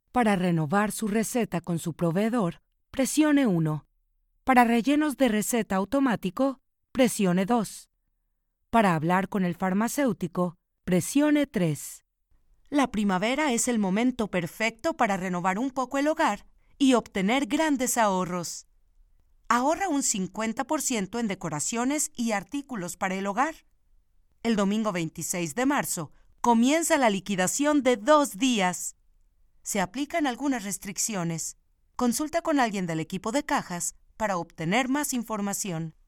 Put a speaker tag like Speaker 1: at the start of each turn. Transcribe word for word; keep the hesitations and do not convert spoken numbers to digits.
Speaker 1: Para renovar su receta con su proveedor, presione uno. Para rellenos de receta automático, presione dos. Para hablar con el farmacéutico, presione tres. La primavera es el momento perfecto para renovar un poco el hogar y obtener grandes ahorros. Ahorra un cincuenta por ciento en decoraciones y artículos para el hogar. El domingo veintiséis de marzo comienza la liquidación de dos días. Se aplican algunas restricciones. Consulta con alguien del equipo de cajas para obtener más información.